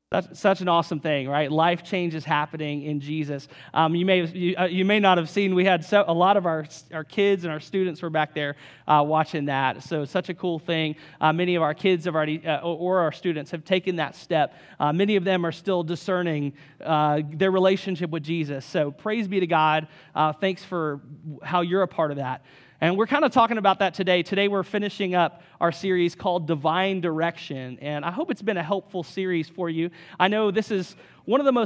That's such an awesome thing, right? Life change is happening in Jesus. You may not have seen, we had a lot of our kids and our students were back there watching that. So such a cool thing. Many of our kids have already, or our students have taken that step. Many of them are still discerning their relationship with Jesus. So praise be to God. Thanks for how you're a part of that. And we're kind of talking about that today. Today we're finishing up our series called Divine Direction, and I hope it's been a helpful series for you. I know this is one of the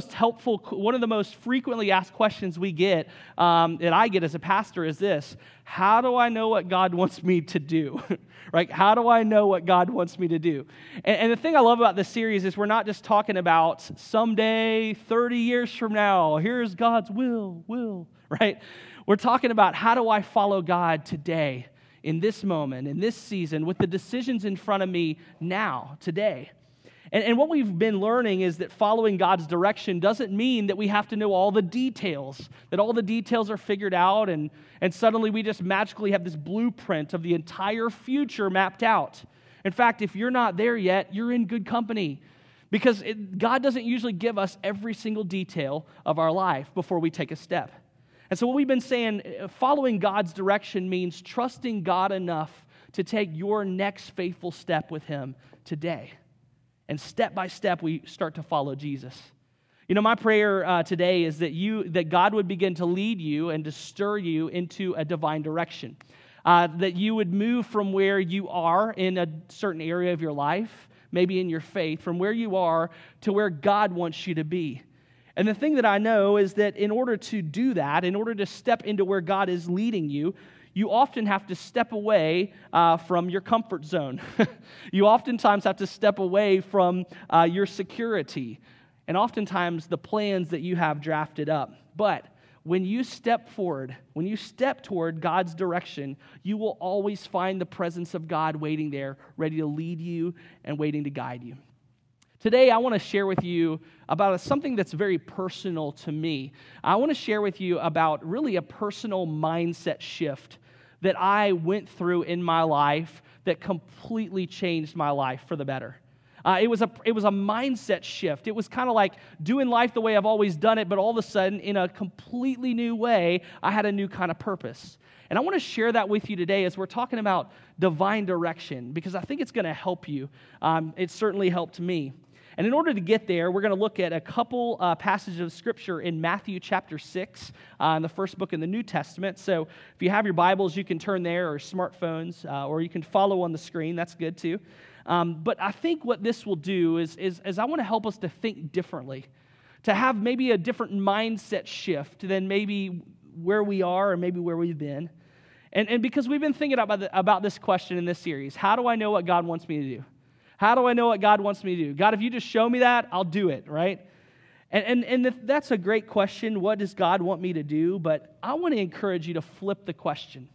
most frequently asked questions we get, that I get as a pastor is this: how do I know what God wants me to do? Right? How do I know what God wants me to do? And the thing I love about this series is we're not just talking about someday, 30 years from now, here's God's will, right? We're talking about how do I follow God today, in this moment, in this season, with the decisions in front of me now, today. And what we've been learning is that following God's direction doesn't mean that we have to know all the details, that all the details are figured out, and suddenly we just magically have this blueprint of the entire future mapped out. In fact, if you're not there yet, you're in good company, because God doesn't usually give us every single detail of our life before we take a step. And so what we've been saying, following God's direction means trusting God enough to take your next faithful step with Him today. And step by step, we start to follow Jesus. You know, my prayer today is that God would begin to lead you and to stir you into a divine direction. That you would move from where you are in a certain area of your life, maybe in your faith, from where you are to where God wants you to be. And the thing that I know is that in order to do that, in order to step into where God is leading you, you often have to step away from your comfort zone. You oftentimes have to step away from your security, and oftentimes the plans that you have drafted up. But when you step forward, when you step toward God's direction, you will always find the presence of God waiting there, ready to lead you and waiting to guide you. Today, I want to share with you about something that's very personal to me. I want to share with you about really a personal mindset shift that I went through in my life that completely changed my life for the better. It was a mindset shift. It was kind of like doing life the way I've always done it, but all of a sudden, in a completely new way, I had a new kind of purpose. And I want to share that with you today as we're talking about divine direction, because I think it's going to help you. It certainly helped me. And in order to get there, we're going to look at a couple passages of Scripture in Matthew chapter 6, in the first book in the New Testament. So if you have your Bibles, you can turn there, or smartphones, or you can follow on the screen. That's good too. But I think what this will do is I want to help us to think differently, to have maybe a different mindset shift than maybe where we are or maybe where we've been. And because we've been thinking about this question in this series, how do I know what God wants me to do? How do I know what God wants me to do? God, if you just show me that, I'll do it, right? And that's a great question. What does God want me to do? But I want to encourage you to flip the question.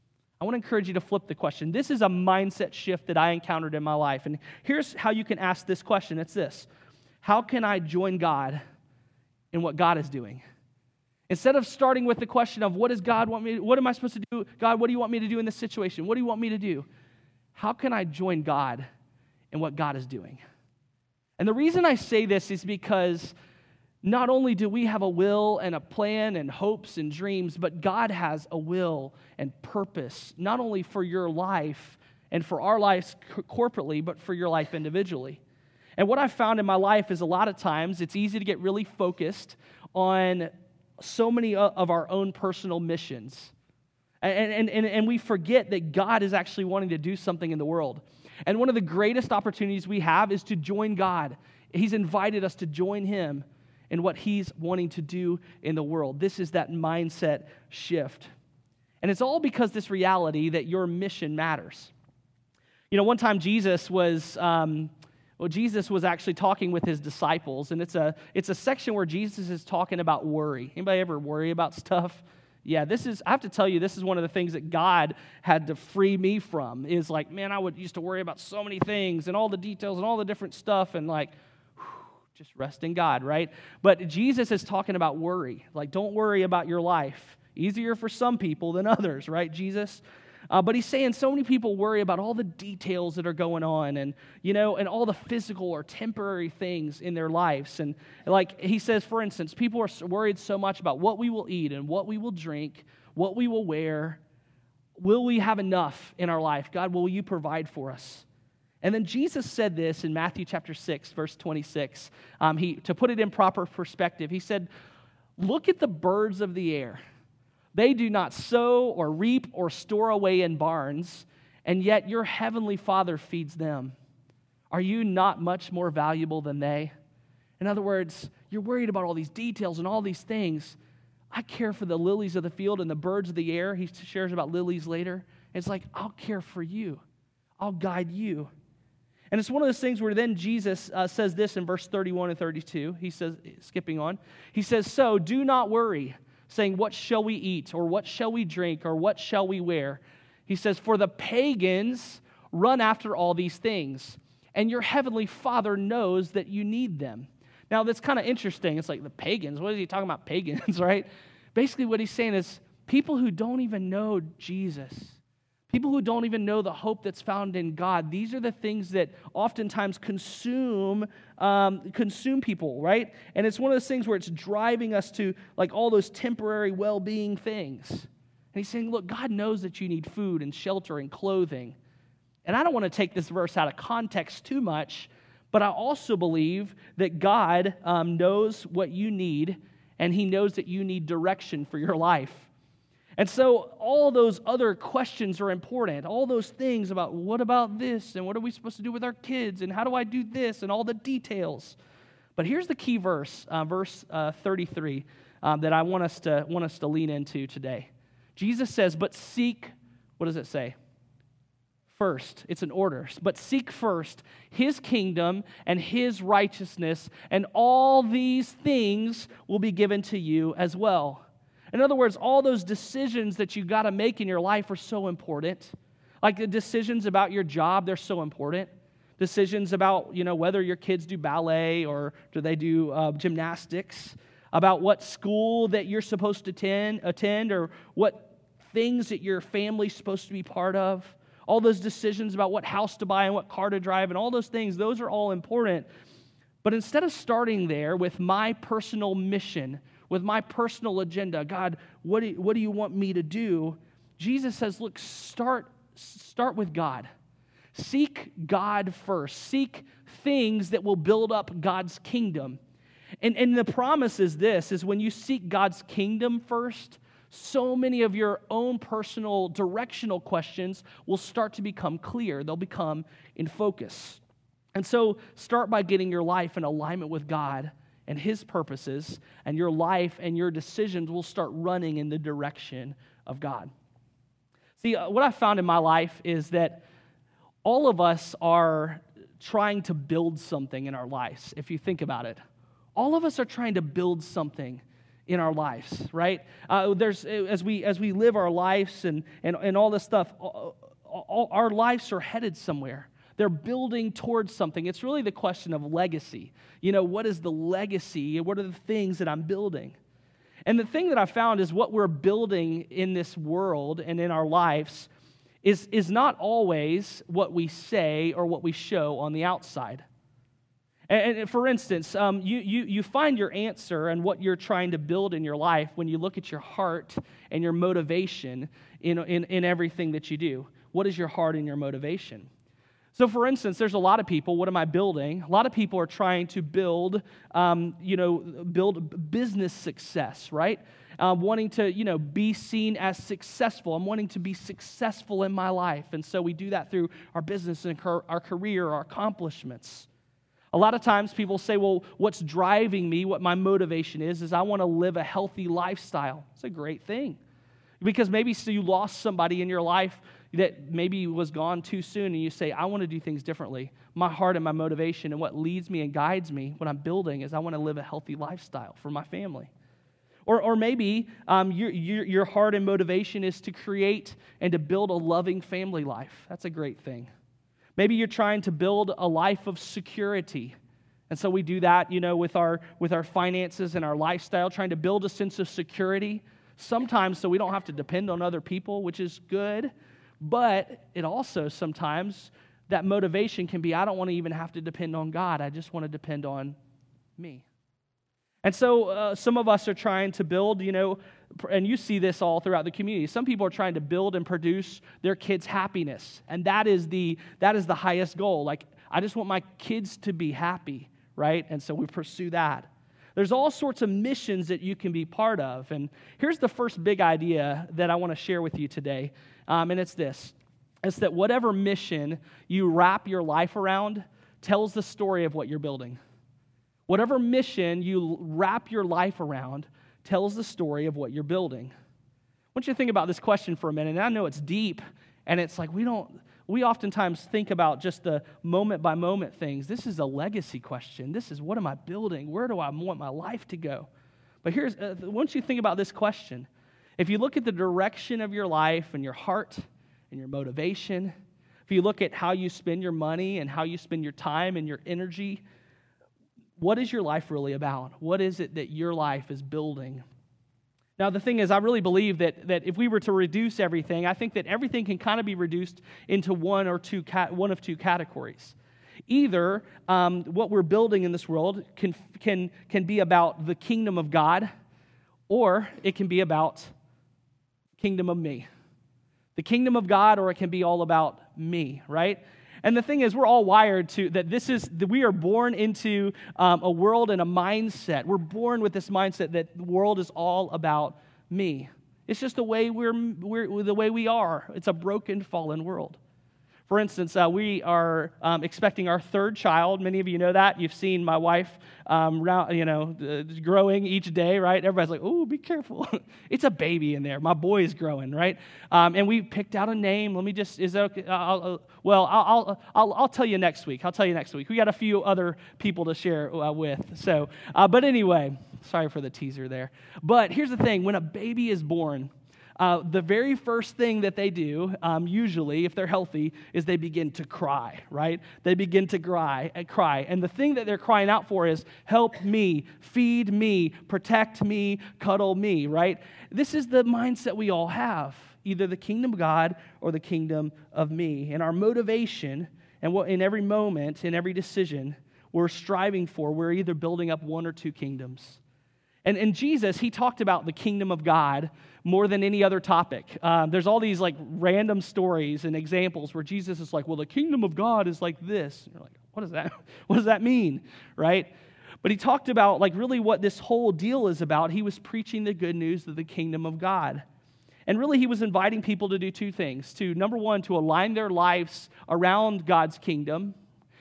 This is a mindset shift that I encountered in my life. And here's how you can ask this question. It's this: how can I join God in what God is doing? Instead of starting with the question of what does God want me to do? What am I supposed to do? God, what do you want me to do in this situation? What do you want me to do? How can I join God and what God is doing? And the reason I say this is because not only do we have a will and a plan and hopes and dreams, but God has a will and purpose, not only for your life and for our lives corporately, but for your life individually. And what I've found in my life is a lot of times it's easy to get really focused on so many of our own personal missions. And we forget that God is actually wanting to do something in the world. And one of the greatest opportunities we have is to join God. He's invited us to join Him in what He's wanting to do in the world. This is that mindset shift. And it's all because this reality that your mission matters. You know, one time Jesus was actually talking with His disciples, and it's a section where Jesus is talking about worry. Anybody ever worry about stuff? Yeah, I have to tell you, this is one of the things that God had to free me from, is like, man, I used to worry about so many things and all the details and all the different stuff, and like, just rest in God, right? But Jesus is talking about worry. Like, don't worry about your life. Easier for some people than others, right, Jesus? But he's saying so many people worry about all the details that are going on and, and all the physical or temporary things in their lives. And like he says, for instance, people are worried so much about what we will eat and what we will drink, what we will wear. Will we have enough in our life? God, will you provide for us? And then Jesus said this in Matthew chapter 6, verse 26. To put it in proper perspective, he said, look at the birds of the air. They do not sow or reap or store away in barns, and yet your heavenly Father feeds them. Are you not much more valuable than they? In other words, you're worried about all these details and all these things. I care for the lilies of the field and the birds of the air. He shares about lilies later. It's like, I'll care for you. I'll guide you. And it's one of those things where then Jesus says this in verse 31 and 32. He says, skipping on, he says, so do not worry, saying, what shall we eat, or what shall we drink, or what shall we wear? He says, for the pagans run after all these things, and your heavenly Father knows that you need them. Now, that's kind of interesting. It's like the pagans. What is he talking about, pagans, right? Basically, what he's saying is people who don't even know Jesus, people who don't even know the hope that's found in God, these are the things that oftentimes consume people, right? And it's one of those things where it's driving us to like all those temporary well-being things. And he's saying, look, God knows that you need food and shelter and clothing. And I don't want to take this verse out of context too much, but I also believe that God knows what you need, and he knows that you need direction for your life. And so all those other questions are important. All those things about what about this and what are we supposed to do with our kids and how do I do this and all the details. But here's the key verse, verse 33, that I want us to lean into today. Jesus says, "But seek," what does it say? First, it's an order. "But seek first his kingdom and his righteousness, and all these things will be given to you as well." In other words, all those decisions that you got to make in your life are so important. Like the decisions about your job, they're so important. Decisions about, whether your kids do ballet or do they do gymnastics, about what school that you're supposed to attend or what things that your family's supposed to be part of. All those decisions about what house to buy and what car to drive and all those things, those are all important. But instead of starting there with my personal mission, with my personal agenda, God, what do you want me to do? Jesus says, look, start with God. Seek God first. Seek things that will build up God's kingdom. And the promise is this, is when you seek God's kingdom first, so many of your own personal directional questions will start to become clear. They'll become in focus. And so start by getting your life in alignment with God and his purposes, and your life and your decisions will start running in the direction of God. See, what I found in my life is that all of us are trying to build something in our lives, if you think about it. All of us are trying to build something in our lives, right? As we live our lives and all this stuff, our lives are headed somewhere. They're building towards something. It's really the question of legacy. What is the legacy? What are the things that I'm building? And the thing that I found is what we're building in this world and in our lives is not always what we say or what we show on the outside. And for instance, you find your answer and what you're trying to build in your life when you look at your heart and your motivation in everything that you do. What is your heart and your motivation? So, for instance, there's a lot of people, what am I building? A lot of people are trying to build business success, right? Wanting to, be seen as successful. I'm wanting to be successful in my life. And so we do that through our business and our career, our accomplishments. A lot of times people say, well, what's driving me, what my motivation is I want to live a healthy lifestyle. It's a great thing. Because maybe you lost somebody in your life that maybe was gone too soon, and you say, I want to do things differently. My heart and my motivation and what leads me and guides me, what I'm building, is I want to live a healthy lifestyle for my family. Or maybe your heart and motivation is to create and to build a loving family life. That's a great thing. Maybe you're trying to build a life of security. And so we do that, with our finances and our lifestyle, trying to build a sense of security, sometimes so we don't have to depend on other people, which is good. But it also sometimes, that motivation can be, I don't want to even have to depend on God. I just want to depend on me. And so some of us are trying to build, and you see this all throughout the community. Some people are trying to build and produce their kids' happiness, and that is the highest goal. Like, I just want my kids to be happy, right? And so we pursue that. There's all sorts of missions that you can be part of, and here's the first big idea that I want to share with you today, and it's this. It's that whatever mission you wrap your life around tells the story of what you're building. Whatever mission you wrap your life around tells the story of what you're building. I want you to think about this question for a minute. And I know it's deep, and it's like we oftentimes think about just the moment-by-moment things. This is a legacy question. This is, what am I building? Where do I want my life to go? But once you think about this question, if you look at the direction of your life and your heart and your motivation, if you look at how you spend your money and how you spend your time and your energy, what is your life really about? What is it that your life is building? Now, the thing is, I really believe that if we were to reduce everything, I think that everything can kind of be reduced into one of two categories. Either what we're building in this world can be about the kingdom of God, or it can be about kingdom of me. The kingdom of God, or it can be all about me, right? And the thing is, we're all wired to that we are born into a world and a mindset. We're born with this mindset that the world is all about me. It's just the way the way we are. It's a broken, fallen world. For instance, we are expecting our third child. Many of you know that. You've seen my wife, growing each day, right? Everybody's like, "Oh, be careful! It's a baby in there. My boy is growing, right?" And we picked out a name. Let me just. Is that okay? I'll tell you next week. I'll tell you next week. We got a few other people to share with. So, but anyway, sorry for the teaser there. But here's the thing: when a baby is born, the very first thing that they do, usually, if they're healthy, is they begin to cry, right? They begin to cry. And the thing that they're crying out for is, help me, feed me, protect me, cuddle me, right? This is the mindset we all have, either the kingdom of God or the kingdom of me. And our motivation, and what in every moment, in every decision, we're striving for, we're either building up one or two kingdoms. And Jesus, he talked about the kingdom of God more than any other topic. There's all these like random stories and examples where Jesus is like, well, the kingdom of God is like this. And you're like, what does that mean, right? But he talked about like really what this whole deal is about. He was preaching the good news of the kingdom of God. And really he was inviting people to do two things. Number one, to align their lives around God's kingdom,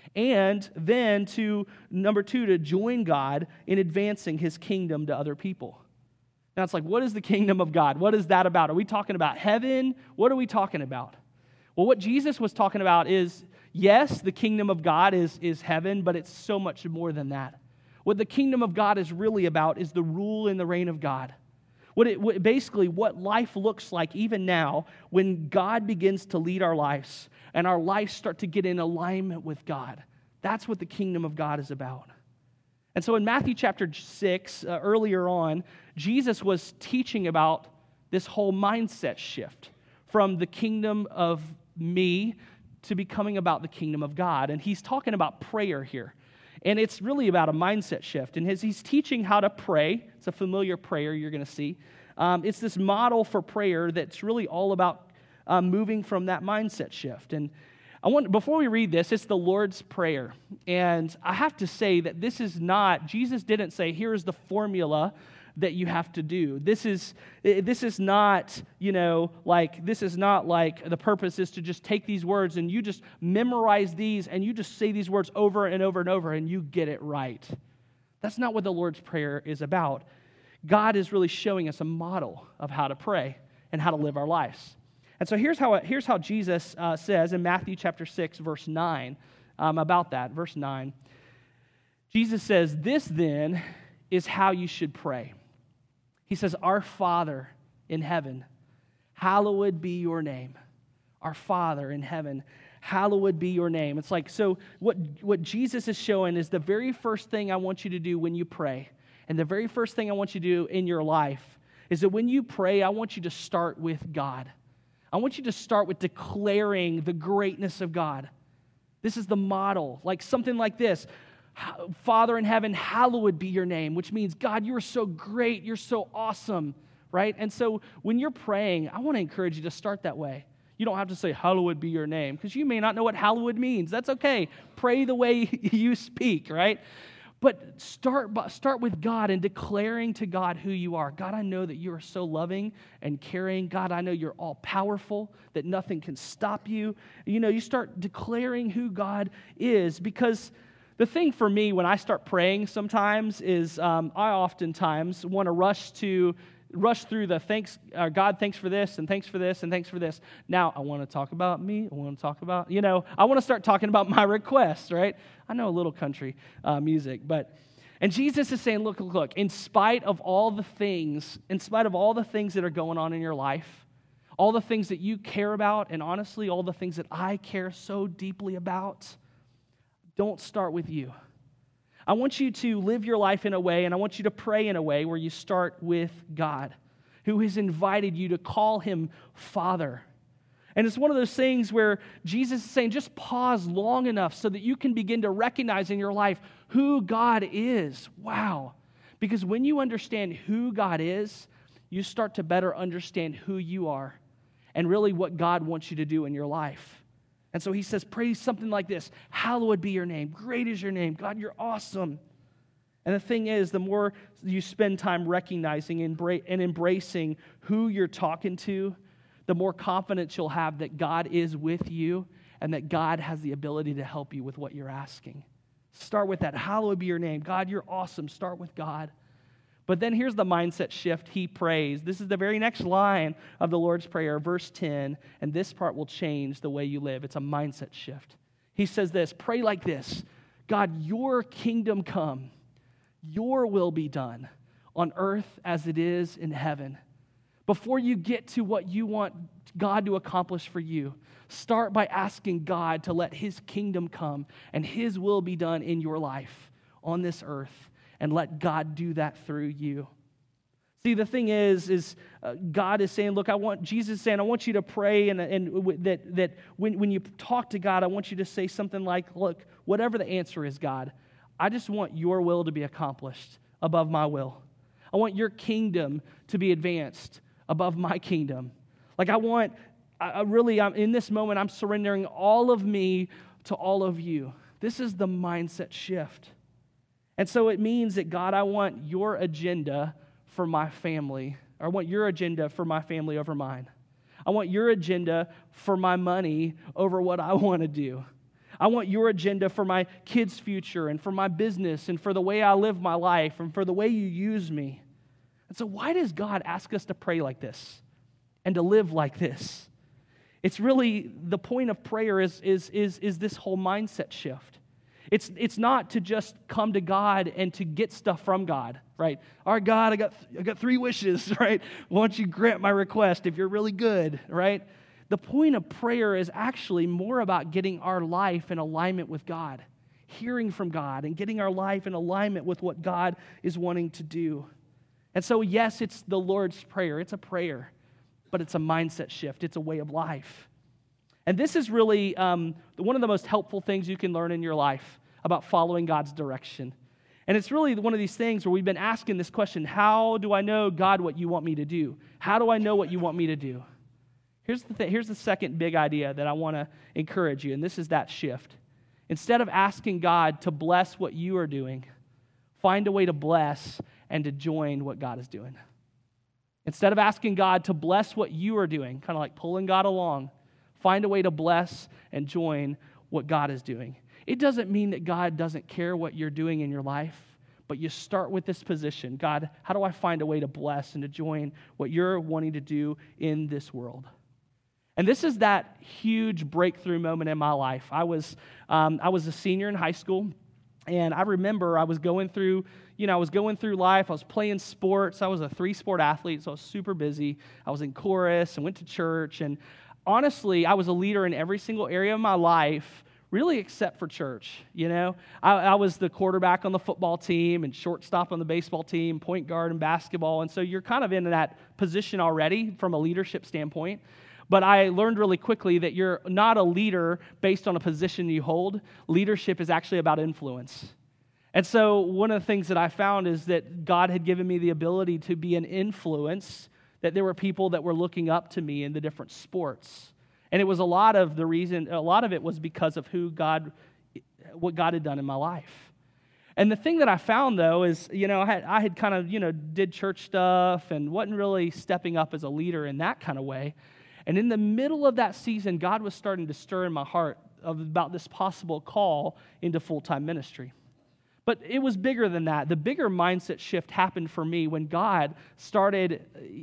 and then number two, to join God in advancing his kingdom to other people. Now it's like, what is the kingdom of God? What is that about? Are we talking about heaven? What are we talking about? Well, what Jesus was talking about is, yes, the kingdom of God is heaven, but it's so much more than that. What the kingdom of God is really about is the rule and the reign of God. Basically, what life looks like even now when God begins to lead our lives and our lives start to get in alignment with God. That's what the kingdom of God is about. And so in Matthew chapter 6, earlier on, Jesus was teaching about this whole mindset shift from the kingdom of me to becoming about the kingdom of God. And he's talking about prayer here. And it's really about a mindset shift. And as he's teaching how to pray, it's a familiar prayer you're going to see. It's this model for prayer that's really all about moving from that mindset shift. And before we read this, it's the Lord's Prayer. And I have to say that this is not, Jesus didn't say, here's the formula that you have to do. This is not, this is not like the purpose is to just take these words and you just memorize these and you just say these words over and over and over and you get it right. That's not what the Lord's Prayer is about. God is really showing us a model of how to pray and how to live our lives. And so here's how Jesus says in Matthew chapter 6, verse 9, about that. Verse 9, Jesus says, "This then is how you should pray." He says, "Our Father in heaven, hallowed be your name." Our Father in heaven, hallowed be your name. It's like, so what Jesus is showing is the very first thing I want you to do when you pray, and the very first thing I want you to do in your life is that when you pray, I want you to start with God. I want you to start with declaring the greatness of God. This is the model, like something like this. Father in heaven, hallowed be your name, which means, God, you are so great, you're so awesome, right? And so when you're praying, I want to encourage you to start that way. You don't have to say, hallowed be your name, because you may not know what hallowed means. That's okay. Pray the way you speak, right? But start with God and declaring to God who you are. God, I know that you are so loving and caring. God, I know you're all powerful, that nothing can stop you. You start declaring who God is, because the thing for me when I start praying sometimes is I oftentimes want to rush through the thanks, God, thanks for this, and thanks for this, and thanks for this. Now, I want to talk about me. I want to talk about, I want to start talking about my requests, right? I know a little country music, and Jesus is saying, look, in spite of all the things that are going on in your life, all the things that you care about, and honestly, all the things that I care so deeply about, don't start with you. I want you to live your life in a way, and I want you to pray in a way where you start with God, who has invited you to call him Father. And it's one of those things where Jesus is saying, just pause long enough so that you can begin to recognize in your life who God is. Wow. Because when you understand who God is, you start to better understand who you are and really what God wants you to do in your life. And so he says, pray something like this: hallowed be your name. Great is your name. God, you're awesome. And the thing is, the more you spend time recognizing and embracing who you're talking to, the more confidence you'll have that God is with you and that God has the ability to help you with what you're asking. Start with that. Hallowed be your name. God, you're awesome. Start with God. But then here's the mindset shift he prays. This is the very next line of the Lord's Prayer, verse 10, and this part will change the way you live. It's a mindset shift. He says this: pray like this: God, your kingdom come, your will be done on earth as it is in heaven. Before you get to what you want God to accomplish for you, start by asking God to let his kingdom come and his will be done in your life on this earth. And let God do that through you. See, the thing is God is saying, look, Jesus is saying, I want you to pray, and that when you talk to God, I want you to say something like, look, whatever the answer is, God, I just want your will to be accomplished above my will. I want your kingdom to be advanced above my kingdom. Like I'm in this moment, I'm surrendering all of me to all of you. This is the mindset shift. And so it means that, God, I want your agenda for my family. Or I want your agenda for my family over mine. I want your agenda for my money over what I want to do. I want your agenda for my kids' future and for my business and for the way I live my life and for the way you use me. And so why does God ask us to pray like this and to live like this? It's really, the point of prayer is this whole mindset shift. It's not to just come to God and to get stuff from God, right? All right, God, I got 3 wishes, right? Why don't you grant my request if you're really good, right? The point of prayer is actually more about getting our life in alignment with God, hearing from God, and getting our life in alignment with what God is wanting to do. And so, yes, it's the Lord's Prayer. It's a prayer, but it's a mindset shift. It's a way of life. And this is really one of the most helpful things you can learn in your life about following God's direction. And it's really one of these things where we've been asking this question: how do I know, God, what you want me to do? How do I know what you want me to do? Here's the second big idea that I want to encourage you, and this is that shift. Instead of asking God to bless what you are doing, find a way to bless and to join what God is doing. Instead of asking God to bless what you are doing, kind of like pulling God along, find a way to bless and join what God is doing. It doesn't mean that God doesn't care what you're doing in your life, but you start with this position: God, how do I find a way to bless and to join what you're wanting to do in this world? And this is that huge breakthrough moment in my life. I was a senior in high school, and I remember I was going through life. I was playing sports. I was a 3-sport athlete, so I was super busy. I was in chorus and went to church, and honestly, I was a leader in every single area of my life, really except for church, I was the quarterback on the football team and shortstop on the baseball team, point guard in basketball, and so you're kind of in that position already from a leadership standpoint. But I learned really quickly that you're not a leader based on a position you hold. Leadership is actually about influence. And so one of the things that I found is that God had given me the ability to be an influence, that there were people that were looking up to me in the different sports. And it was a lot of it was because of what God had done in my life. And the thing that I found, though, is, I had kind of, did church stuff and wasn't really stepping up as a leader in that kind of way. And in the middle of that season, God was starting to stir in my heart about this possible call into full-time ministry. But it was bigger than that. The bigger mindset shift happened for me when God started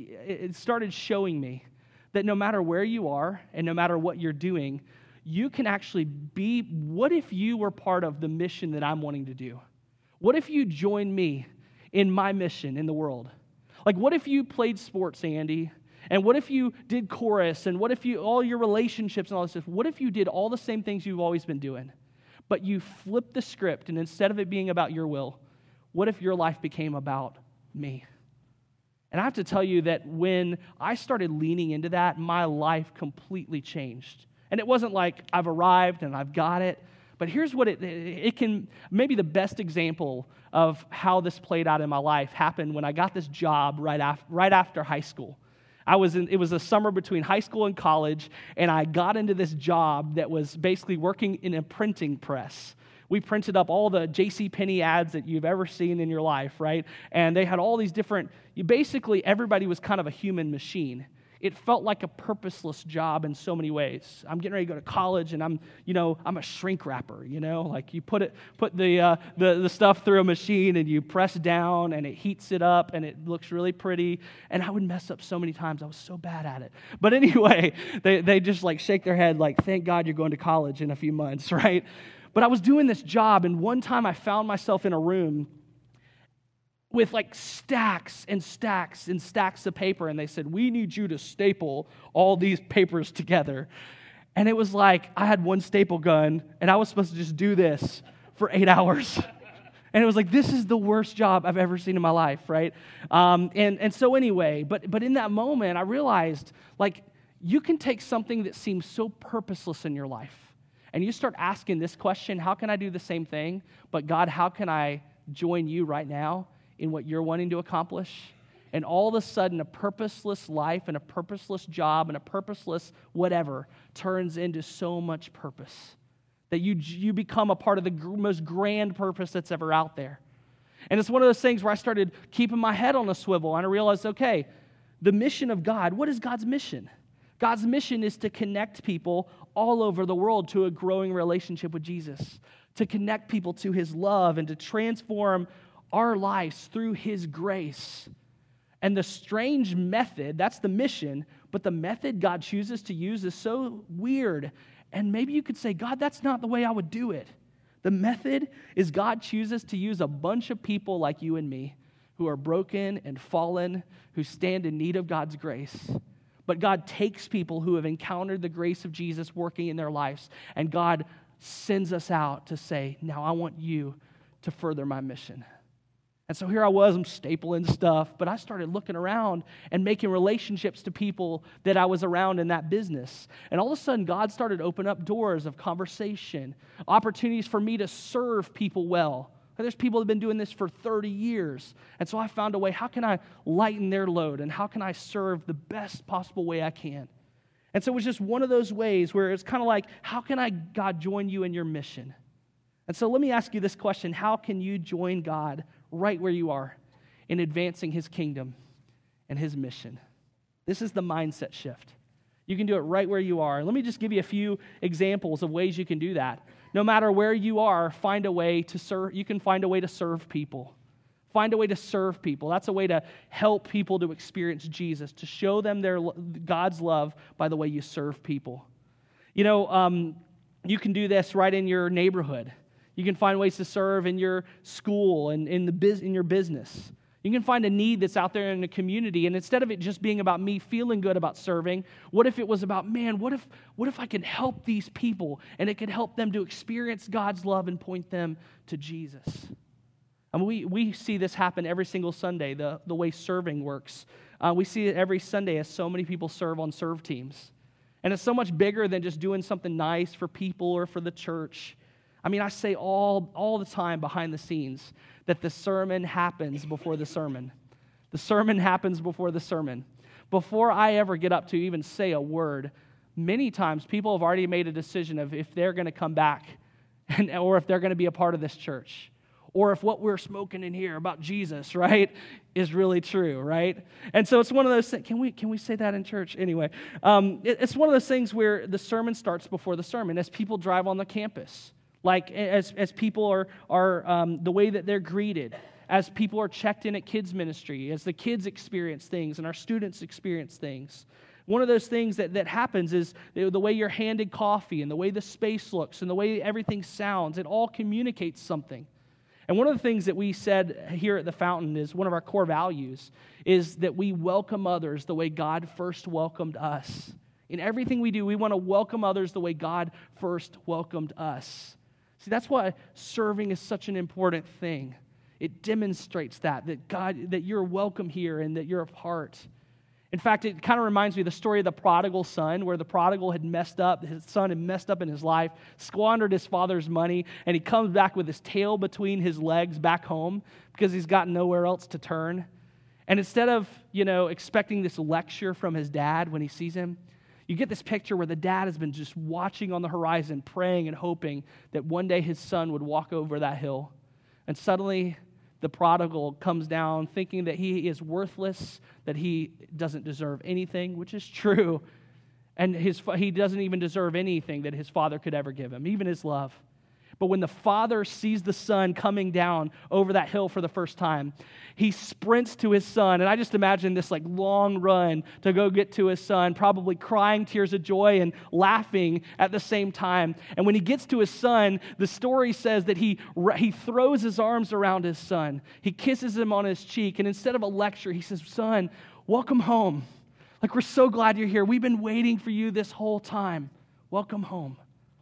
showing me that no matter where you are and no matter what you're doing, you can actually be, what if you were part of the mission that I'm wanting to do? What if you joined me in my mission in the world? Like, what if you played sports, Andy? And what if you did chorus? And what if all your relationships and all this stuff? What if you did all the same things you've always been doing? But you flipped the script, and instead of it being about your will, what if your life became about me? And I have to tell you that when I started leaning into that, my life completely changed. And it wasn't like I've arrived and I've got it. But here's what it can, maybe the best example of how this played out in my life happened when I got this job right after high school. It was a summer between high school and college, and I got into this job that was basically working in a printing press. We printed up all the JCPenney ads that you've ever seen in your life, right? And they had all these different, basically everybody was kind of a human machine. It felt like a purposeless job in so many ways. I'm getting ready to go to college, and I'm a shrink wrapper, like you put the stuff through a machine, and you press down, and it heats it up, and it looks really pretty. And I would mess up so many times. I was so bad at it. But anyway, they just like shake their head, like, thank God you're going to college in a few months, right? But I was doing this job, and one time I found myself in a room with like stacks and stacks and stacks of paper, and they said, we need you to staple all these papers together. And it was like I had one staple gun, and I was supposed to just do this for 8 hours. And it was like, this is the worst job I've ever seen in my life, right? And so anyway, but in that moment, I realized, like, you can take something that seems so purposeless in your life, and you start asking this question, how can I do the same thing? But God, how can I join you right now in what you're wanting to accomplish? And all of a sudden, a purposeless life and a purposeless job and a purposeless whatever turns into so much purpose that you become a part of the most grand purpose that's ever out there. And it's one of those things where I started keeping my head on a swivel, and I realized, okay, the mission of God, what is God's mission? God's mission is to connect people all over the world to a growing relationship with Jesus, to connect people to his love and to transform our lives through his grace. And the strange method, that's the mission, but the method God chooses to use is so weird. And maybe you could say, God, that's not the way I would do it. The method is God chooses to use a bunch of people like you and me who are broken and fallen, who stand in need of God's grace. But God takes people who have encountered the grace of Jesus working in their lives, and God sends us out to say, now I want you to further my mission. And so here I was, I'm stapling stuff, but I started looking around and making relationships to people that I was around in that business. And all of a sudden, God started opening up doors of conversation, opportunities for me to serve people well. And there's people that have been doing this for 30 years. And so I found a way, how can I lighten their load? And how can I serve the best possible way I can? And so it was just one of those ways where it's kind of like, how can I, God, join you in your mission? And so let me ask you this question. How can you join God right where you are in advancing his kingdom and his mission? This is the mindset shift. You can do it right where you are. And let me just give you a few examples of ways you can do that. No matter where you are, find a way to serve. You can find a way to serve people. Find a way to serve people. That's a way to help people to experience Jesus, to show them God's love by the way you serve people. You can do this right in your neighborhood. You can find ways to serve in your school and in your business. You can find a need that's out there in the community, and instead of it just being about me feeling good about serving, what if it was about, man, what if I can help these people, and it could help them to experience God's love and point them to Jesus? I mean, we see this happen every single Sunday, the way serving works. We see it every Sunday as so many people serve on serve teams. And it's so much bigger than just doing something nice for people or for the church. I mean, I say all the time behind the scenes that the sermon happens before the sermon. The sermon happens before the sermon. Before I ever get up to even say a word, many times people have already made a decision of if they're going to come back or if they're going to be a part of this church, or if what we're smoking in here about Jesus, right, is really true, right? And so it's one of those things. Can we say that in church? Anyway, it's one of those things where the sermon starts before the sermon as people drive on the campus, like as people are the way that they're greeted, as people are checked in at kids ministry, as the kids experience things and our students experience things. One of those things that happens is the way you're handed coffee and the way the space looks and the way everything sounds. It all communicates something. And one of the things that we said here at the Fountain is one of our core values is that we welcome others the way God first welcomed us. In everything we do, we want to welcome others the way God first welcomed us. See, that's why serving is such an important thing. It demonstrates that you're welcome here and that you're a part. In fact, it kind of reminds me of the story of the prodigal son, where the prodigal had messed up, his son had messed up in his life, squandered his father's money, and he comes back with his tail between his legs back home because he's got nowhere else to turn. And instead of, expecting this lecture from his dad when he sees him, you get this picture where the dad has been just watching on the horizon, praying and hoping that one day his son would walk over that hill. And suddenly, the prodigal comes down thinking that he is worthless, that he doesn't deserve anything, which is true. And he doesn't even deserve anything that his father could ever give him, even his love. But when the father sees the son coming down over that hill for the first time, he sprints to his son. And I just imagine this long run to go get to his son, probably crying tears of joy and laughing at the same time. And when he gets to his son, the story says that he throws his arms around his son. He kisses him on his cheek. And instead of a lecture, he says, "Son, welcome home. We're so glad you're here. We've been waiting for you this whole time. Welcome home."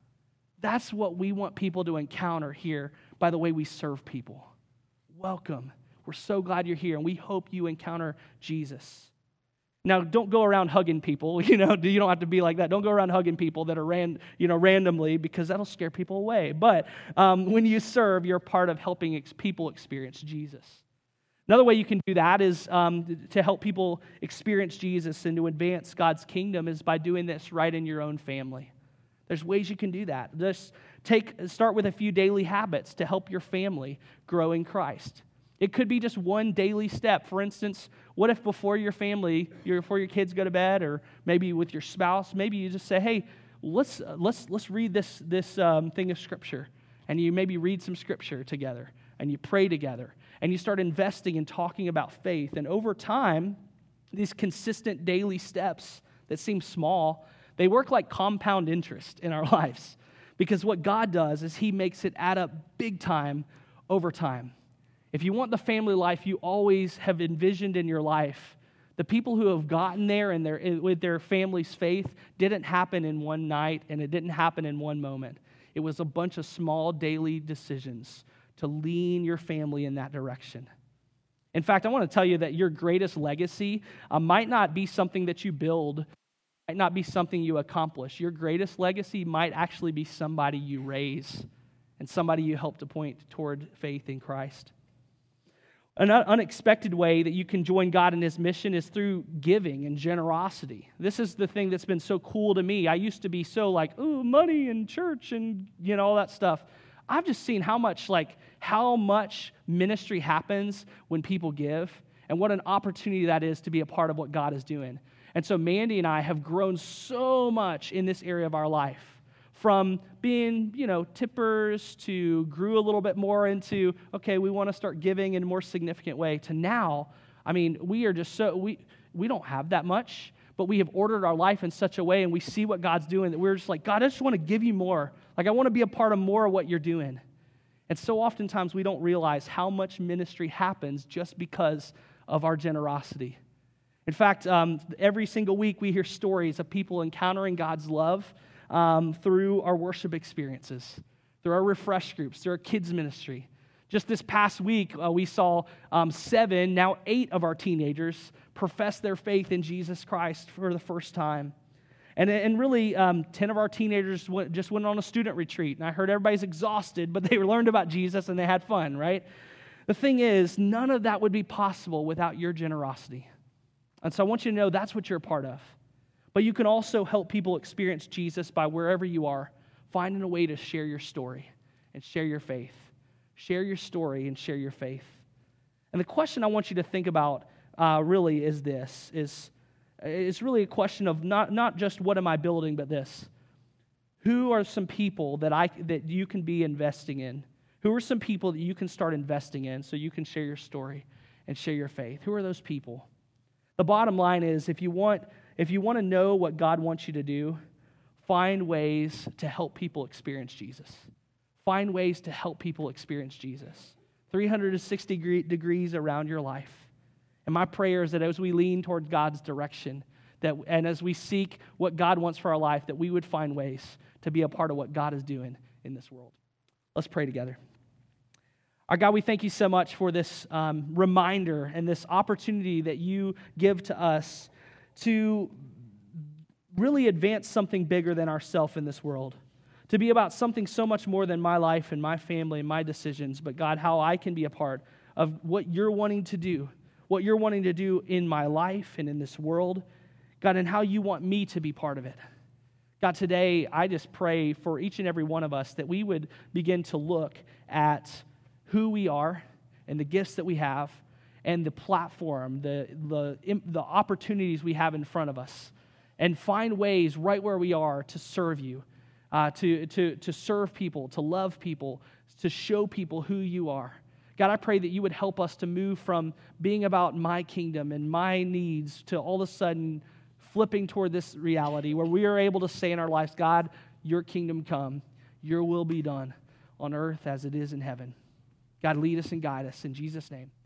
That's what we want people to encounter here by the way we serve people. Welcome. We're so glad you're here, and we hope you encounter Jesus. Now, don't go around hugging people. You don't have to be like that. Don't go around hugging people that are randomly, because that'll scare people away. But when you serve, you're part of helping people experience Jesus. Another way you can do that is to help people experience Jesus and to advance God's kingdom is by doing this right in your own family. There's ways you can do that. Just start with a few daily habits to help your family grow in Christ. It could be just one daily step. For instance, what if before your kids go to bed, or maybe with your spouse, maybe you just say, "Hey, let's read this thing of Scripture," and you maybe read some Scripture together, and you pray together, and you start investing in talking about faith. And over time, these consistent daily steps that seem small, they work like compound interest in our lives, because what God does is He makes it add up big time over time. If you want the family life you always have envisioned in your life, the people who have gotten there with their family's faith didn't happen in one night, and it didn't happen in one moment. It was a bunch of small daily decisions to lean your family in that direction. In fact, I want to tell you that your greatest legacy might not be something that you build, might not be something you accomplish. Your greatest legacy might actually be somebody you raise and somebody you help to point toward faith in Christ. An unexpected way that you can join God in His mission is through giving and generosity. This is the thing that's been so cool to me. I used to be so money and church and all that stuff. I've just seen how much ministry happens when people give, and what an opportunity that is to be a part of what God is doing. And so Mandy and I have grown so much in this area of our life, from being, tippers, to grew a little bit more into, okay, we want to start giving in a more significant way, to now, we are just we don't have that much, but we have ordered our life in such a way, and we see what God's doing, that we're just like, God, I just want to give you more. I want to be a part of more of what you're doing. And so oftentimes we don't realize how much ministry happens just because of our generosity. In fact, every single week we hear stories of people encountering God's love through our worship experiences, through our refresh groups, through our kids ministry. Just this past week, we saw 7, now 8 of our teenagers profess their faith in Jesus Christ for the first time. And really, 10 of our teenagers just went on a student retreat. And I heard everybody's exhausted, but they learned about Jesus and they had fun, right? The thing is, none of that would be possible without your generosity. And so I want you to know that's what you're a part of. But you can also help people experience Jesus by wherever you are, finding a way to share your story and share your faith. Share your story and share your faith. And the question I want you to think about really is this, it's really a question of not just what am I building, but this. Who are some people that you can be investing in? Who are some people that you can start investing in so you can share your story and share your faith? Who are those people? The bottom line is if you want to know what God wants you to do, find ways to help people experience Jesus. Find ways to help people experience Jesus. 360 degrees around your life. And my prayer is that as we lean toward God's direction, and as we seek what God wants for our life, that we would find ways to be a part of what God is doing in this world. Let's pray together. Our God, we thank you so much for this reminder and this opportunity that you give to us to really advance something bigger than ourselves in this world. To be about something so much more than my life and my family and my decisions, but God, how I can be a part of what you're wanting to do. What you're wanting to do in my life and in this world, God, and how you want me to be part of it. God, today, I just pray for each and every one of us that we would begin to look at who we are and the gifts that we have and the platform, the opportunities we have in front of us, and find ways right where we are to serve you, to serve people, to love people, to show people who you are. God, I pray that you would help us to move from being about my kingdom and my needs to all of a sudden flipping toward this reality where we are able to say in our lives, God, your kingdom come, your will be done on earth as it is in heaven. God, lead us and guide us in Jesus' name.